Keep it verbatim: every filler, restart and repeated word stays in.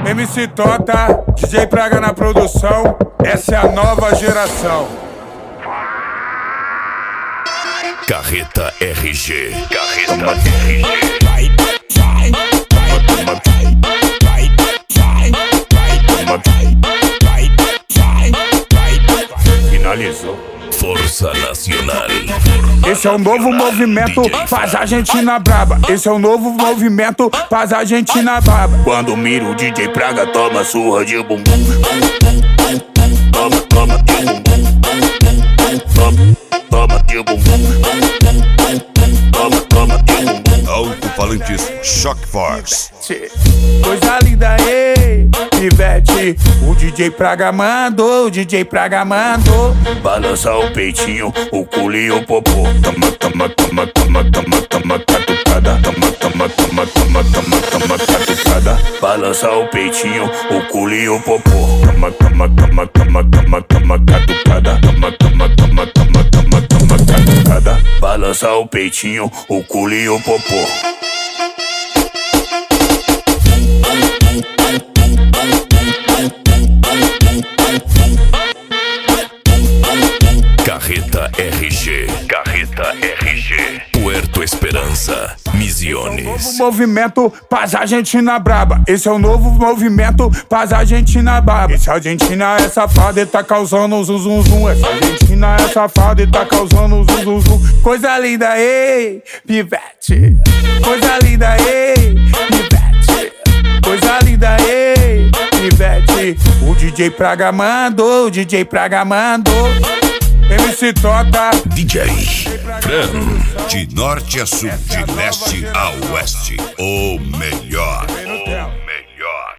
M C Tota, D J Praga na produção, essa é a nova geração. Carreta R G, Carreta R G. Vai, vai, vai, vai, vai, vai, vai, vai, vai. Finalizou. Força Nacional. Esse é o novo movimento, faz a Argentina braba. Esse é o novo movimento, faz a Argentina braba. Quando mira o D J Praga, toma surra de bumbum. Toma, toma de bumbum. Toma, toma de bumbum. Toma, toma de bumbum. Alto-falantes Shock Force. Coisa linda, ei, pivete. O D J Praga mandou, o D J Praga mandou. Balança o peitinho, o culo e o popô. Toma, toma, toma, toma, toma, toma, catucada. Toma, toma, toma, toma, toma, toma, catucada. Balança o peitinho, o culo e o popô. Toma, toma, toma, toma, toma, toma, catucada. Toma, toma, toma, toma, toma, toma, catucada. Balança o peitinho, o culo e o popô. Carreta R G, Carreta R G. Puerto Esperança, Misiones. Novo movimento, paz Argentina braba. Esse é o novo movimento, paz Argentina braba. Essa Argentina é safada e tá causando zum zum zum. Essa Argentina é safada e tá causando zum zum zum. Coisa linda, ei, pivete. Coisa linda, ei, pivete. Coisa linda, ei, pivete. O D J Praga mandou, o D J Praga mandou. M C Tota, D J Fran. De norte a sul, de leste a oeste, o melhor.